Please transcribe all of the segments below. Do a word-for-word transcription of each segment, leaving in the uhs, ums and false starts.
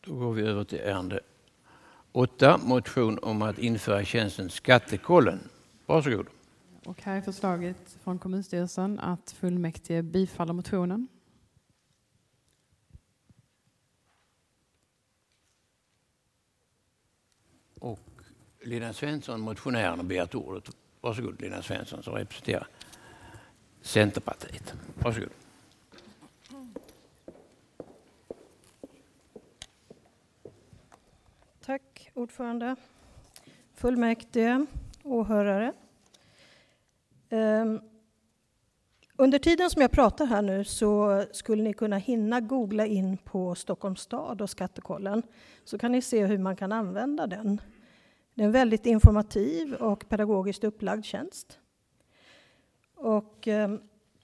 Då går vi över till ärende åtta, motion om att införa tjänsten Skattekollen. Varsågod. Och här är förslaget från kommunstyrelsen att fullmäktige bifaller motionen. Och Lina Svensson, motionären, har begärt ordet. Varsågod Lina Svensson som representerar Centerpartiet. Varsågod. Tack ordförande, fullmäktige, åhörare. Um, under tiden som jag pratar här nu så skulle ni kunna hinna googla in på Stockholms stad och Skattekollen. Så kan ni se hur man kan använda den. Det är en väldigt informativ och pedagogiskt upplagd tjänst. Och um,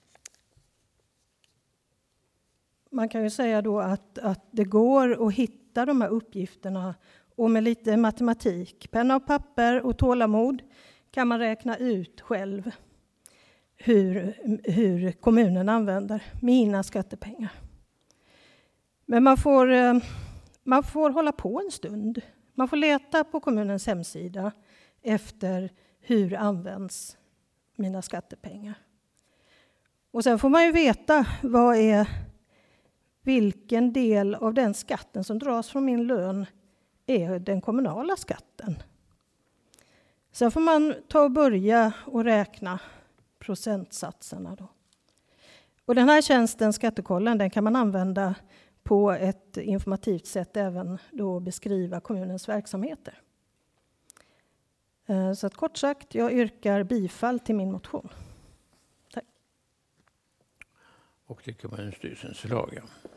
man kan ju säga då att, att det går att hitta de här uppgifterna. Och med lite matematik, penna och papper och tålamod kan man räkna ut själv hur, hur kommunen använder mina skattepengar. Men man får, man får hålla på en stund. Man får leta på kommunens hemsida efter hur används mina skattepengar. Och sen får man ju veta vad är, vilken del av den skatten som dras från min lön är den kommunala skatten. Sen får man ta och börja och räkna procentsatserna då. Och den här tjänsten, Skattekollen, den kan man använda på ett informativt sätt även då beskriva kommunens verksamheter. Så att kort sagt, jag yrkar bifall till min motion. Tack. Och det kommer kommunstyrelsens förslag.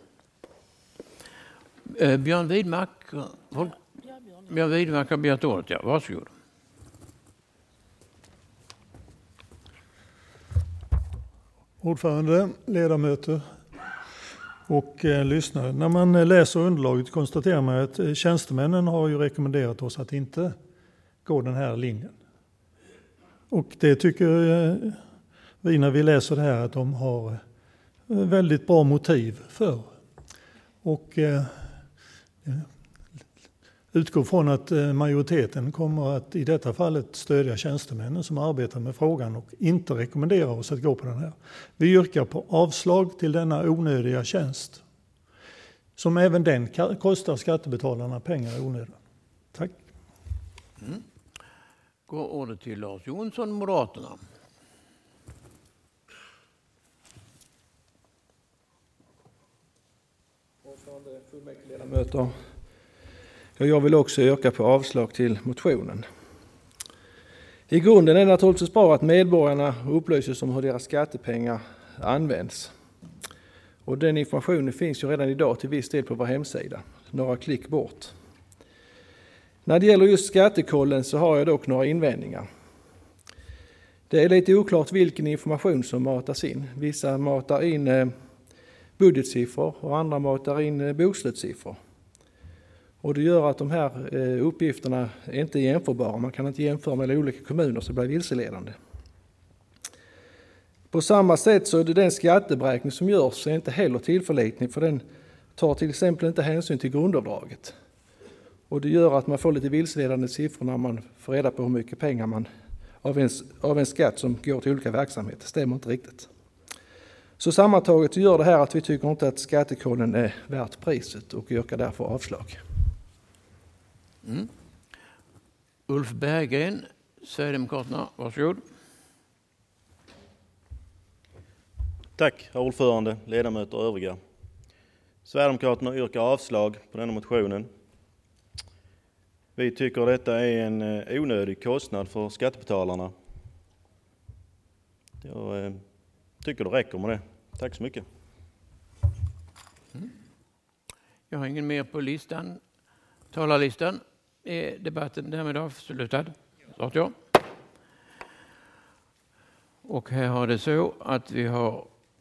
Eh, Björn Widmark, håll, Björn Widmark har begärt ordet. Ja, varsågod. Ordförande, ledamöter och eh, lyssnare. När man läser underlaget konstaterar man att eh, tjänstemännen har ju rekommenderat oss att inte gå den här linjen. Och det tycker eh, vi när vi läser det här att de har eh, väldigt bra motiv för. Och eh, utgår från att majoriteten kommer att i detta fallet stödja tjänstemännen som arbetar med frågan och inte rekommenderar oss att gå på den här. Vi yrkar på avslag till denna onödiga tjänst som även den kostar skattebetalarna pengar i onödan. Tack. Mm. Går ordet till Lars Jonsson, Moderaterna. Ordförande, fullmäktigeledamöter. Jag vill också yrka på avslag till motionen. I grunden är det naturligtvis bra att medborgarna upplyses om hur deras skattepengar används. Och den informationen finns ju redan idag till viss del på vår hemsida, några klick bort. När det gäller just Skattekollen så har jag dock några invändningar. Det är lite oklart vilken information som matas in. Vissa matar in budgetsiffror och andra matar in bokslutssiffror. Och det gör att de här uppgifterna är inte jämförbara. Man kan inte jämföra mellan olika kommuner så det blir vilseledande. På samma sätt så är det den skatteberäkning som görs är inte heller tillförlitlig för den tar till exempel inte hänsyn till grundavdraget. Och det gör att man får lite vilseledande siffror när man får reda på hur mycket pengar man av en, av en skatt som går till olika verksamheter. Det stämmer inte riktigt. Så sammantaget gör det här att vi tycker inte att Skattekollen är värt priset och yrkar därför avslag. Mm. Ulf Berggren, Sverigedemokraterna, varsågod. Tack, herr ordförande, ledamöter och övriga. Sverigedemokraterna yrkar avslag på denna motionen. Vi tycker detta är en onödig kostnad för skattebetalarna. Jag tycker det räcker med det. Tack så mycket. Mm. Jag har ingen mer på listan. Talarlistan är debatten därmed avslutad. Ja. Och här har det så att vi har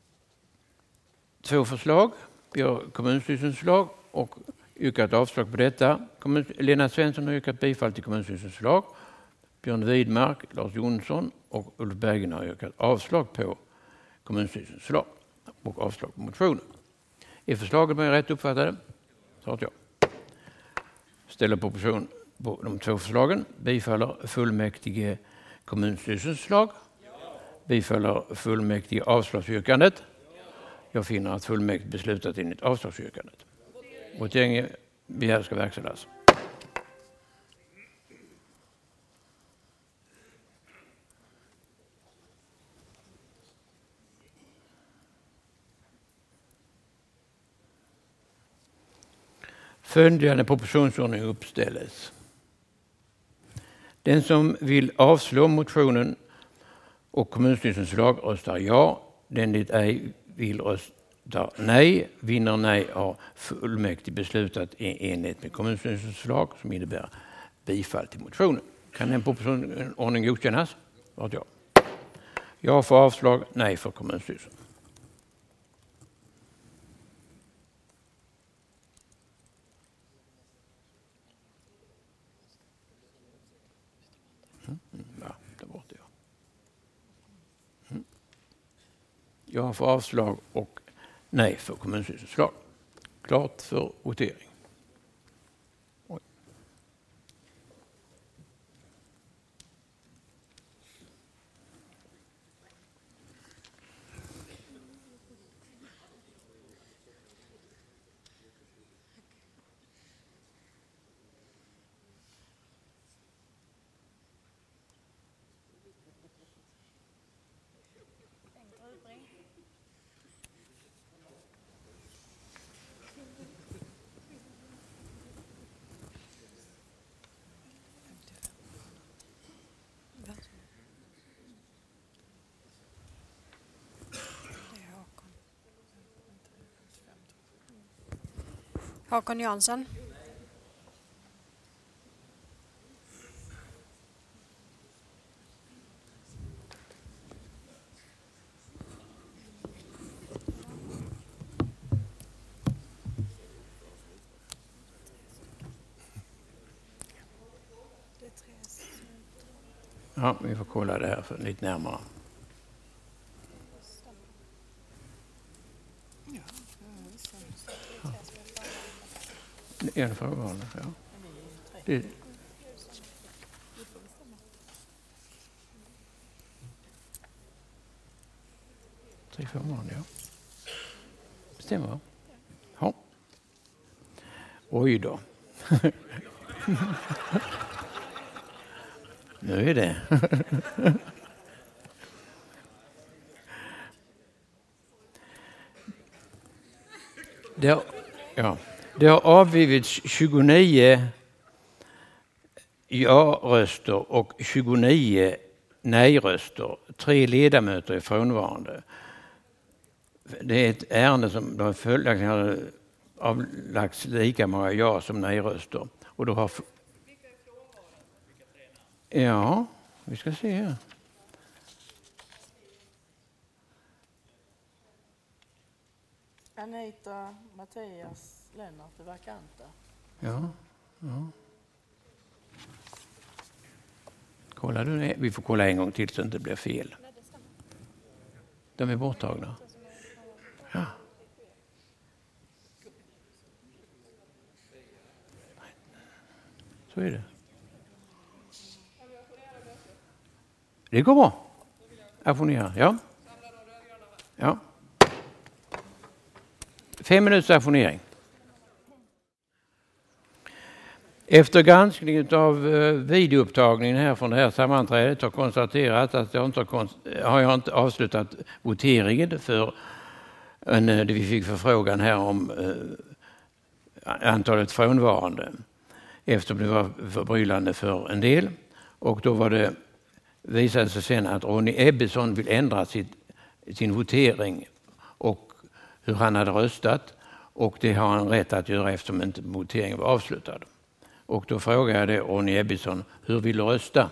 två förslag. Vi har kommunstyrelsens förslag och yrkat avslag på detta. Lena Svensson har yrkat bifall till kommunstyrelsens förslag. Björn Widmark, Lars Jonsson och Ulf Berggren har yrkat avslag på kommunstyrelsens förslag och avslag på motionen. Är förslaget med rätt uppfattade? Så att ja. ställer proposition på de två förslagen. Bifaller fullmäktige kommunstyrelsens förslag. Bifaller fullmäktige avslagsyrkandet. Jag finner att fullmäktige beslutat enligt avslagsyrkandet. Voteringen begär ska verkställas. Följande propositionsordning uppställes. Den som vill avslå motionen och kommunstyrelsens förslag röstar ja. Den det ej vill röstar nej. Vinner nej har fullmäktige beslutat i enlighet med kommunstyrelsens förslag som innebär bifall till motionen. Kan en propositionsordning godkännas? Vart ja. Ja för avslag, nej för kommunstyrelsen. Mm, ja, där borta ja. Mm. Ja för avslag och nej för kommunstyrelsens förslag. Klart för votering. Oj. Håkon Jansson. Ja, vi får kolla det här för lite närmare. En fråga, ja. Det. Tre förmån, ja. Stämmer va? Ja. Oj då. Nu är det. det har, ja. Det har avgivits tjugonio ja-röster och tjugonio nej-röster. Tre ledamöter är frånvarande. Det är ett ärende som har följaktligen har avlagts lika många ja som nej-röster. Och då har ja, vi ska se här. Anita, Mattias, Lennart är vakanta. Ja, ja. Kolla du det? Vi får kolla en gång till så det inte blir fel. De är borttagna. Ja. Så är det. Det går bra. Ajournera, ja. Ja. Fem minuters ajournering. Efter granskning av videoupptagningen här från det här sammanträdet har konstaterat att jag inte har, har jag inte avslutat voteringen för en, det vi fick förfrågan här om eh, antalet frånvarande. Eftersom det var förbryllande för en del. Och då var det, visade sig sen att Ronny Ebbesson vill ändra sitt, sin votering och hur han hade röstat. Och det har han rätt att göra eftersom inte voteringen var avslutad. Och då frågade jag Ronny Ebbesson, hur vill du rösta?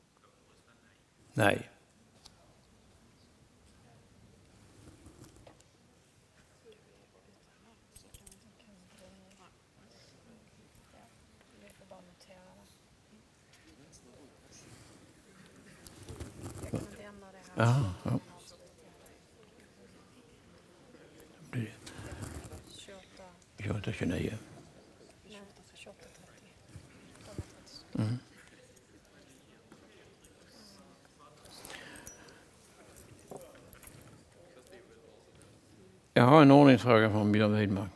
Nej. Ja, ja. tjugoåtta tjugonio. Mm. Jag har en ordningsfråga från Björn Widmark.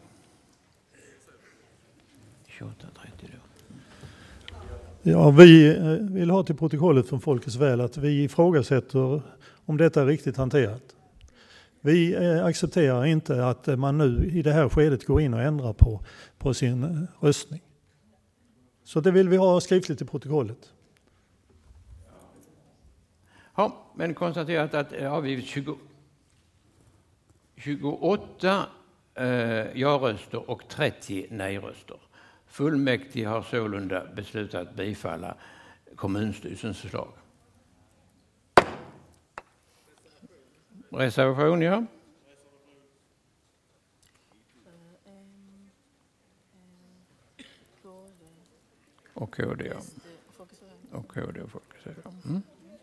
tjugoåtta trettio då. Ja, vi vill ha till protokollet från Folkets väl att vi ifrågasätter om detta är riktigt hanterat. Vi accepterar inte att man nu i det här skedet går in och ändrar på, på sin röstning. Så det vill vi ha skriftligt i protokollet. Ja, men konstaterat att det har avgivits tjugo, tjugoåtta eh, ja-röster och trettio nej-röster. Fullmäktige har sålunda beslutat bifalla kommunstyrelsens förslag. Reservation, ja. Och K D, ja. Och K D och Folkets väl. Mm.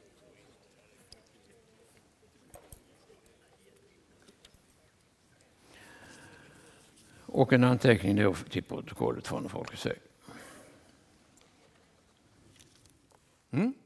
Och en anteckning då till protokollet från Folkets väl. Mm.